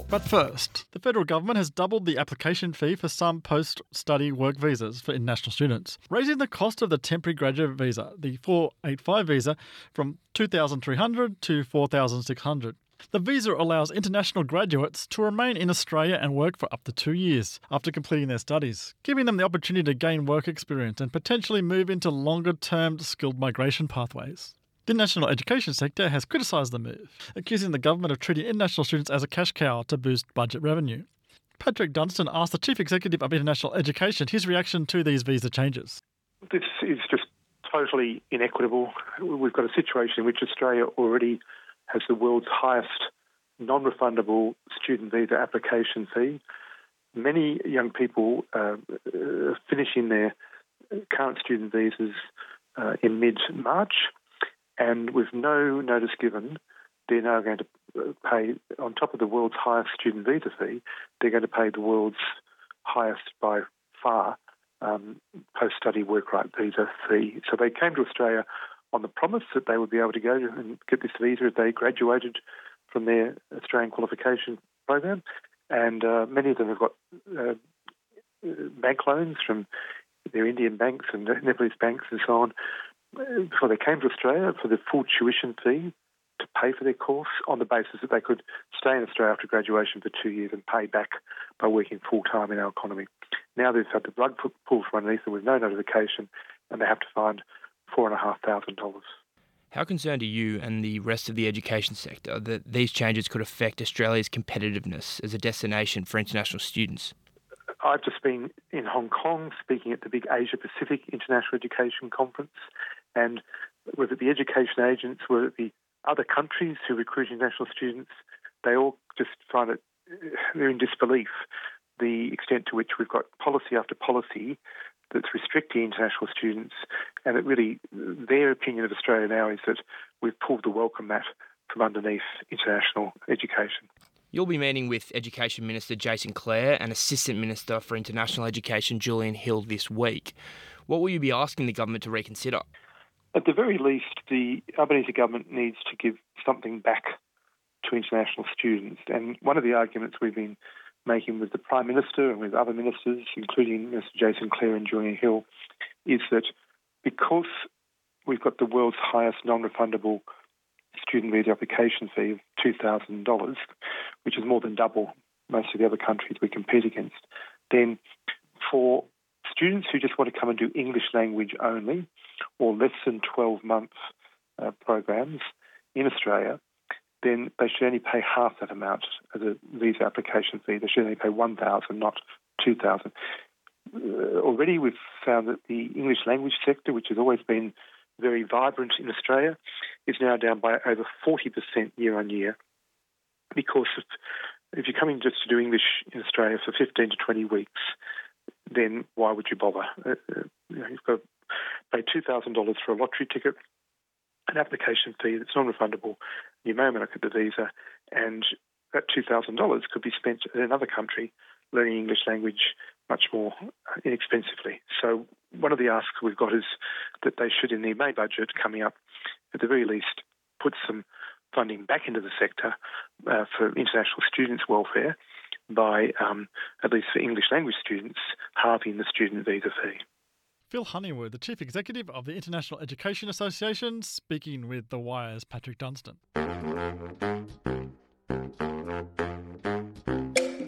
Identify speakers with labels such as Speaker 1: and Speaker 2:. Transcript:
Speaker 1: But first, the federal government has doubled the application fee for some post-study work visas for international students, raising the cost of the temporary graduate visa, the 485 visa, from $2,300 to $4,600. The visa allows international graduates to remain in Australia and work for up to 2 years after completing their studies, giving them the opportunity to gain work experience and potentially move into longer-term skilled migration pathways. The international education sector has criticised the move, accusing the government of treating international students as a cash cow to boost budget revenue. Patrick Dunstan asked the Chief Executive of International Education his reaction to these visa changes.
Speaker 2: This is just totally inequitable. We've got a situation in which Australia already has the world's highest non-refundable student visa application fee. Many young people finishing their current student visas in mid-March, and with no notice given, they're now going to pay, on top of the world's highest student visa fee, they're going to pay the world's highest by far post-study work right visa fee. So they came to Australia on the promise that they would be able to go and get this visa if they graduated from their Australian qualification program. And many of them have got bank loans from their Indian banks and Nepalese banks and so on before they came to Australia for the full tuition fee to pay for their course on the basis that they could stay in Australia after graduation for 2 years and pay back by working full-time in our economy. Now they've had the rug pulled from underneath them with no notification, and they have to find $4,500.
Speaker 3: How concerned are you and the rest of the education sector that these changes could affect Australia's competitiveness as a destination for international students?
Speaker 2: I've just been in Hong Kong speaking at the big Asia Pacific International Education Conference, and whether the education agents, whether it be other countries who recruit international students, they all just find it, they're in disbelief, the extent to which we've got policy after policy that's restricting international students, and it really, their opinion of Australia now is that we've pulled the welcome mat from underneath international education.
Speaker 3: You'll be meeting with Education Minister Jason Clare and Assistant Minister for International Education Julian Hill this week. What will you be asking the government to reconsider?
Speaker 2: At the very least, the Albanese government needs to give something back to international students, and one of the arguments we've been making with the Prime Minister and with other ministers, including Minister Jason Clare and Julian Hill, is that because we've got the world's highest non-refundable student visa application fee of $2,000, which is more than double most of the other countries we compete against, then for students who just want to come and do English language only or less than 12-month programs in Australia, then they should only pay half that amount as a visa application fee. They should only pay $1,000, not $2,000. Already we've found that the English language sector, which has always been very vibrant in Australia, is now down by over 40% year on year, because if you're coming just to do English in Australia for 15 to 20 weeks, then why would you bother? You've got to pay $2,000 for a lottery ticket, an application fee that's non-refundable. You may or may not get the visa, and that $2,000 could be spent in another country learning English language much more inexpensively. So one of the asks we've got is that they should, in the May budget coming up, at the very least, put some funding back into the sector for international students' welfare by, at least for English language students, halving the student visa fee.
Speaker 1: Phil Honeywood, the Chief Executive of the International Education Association, speaking with The Wire's Patrick Dunstan.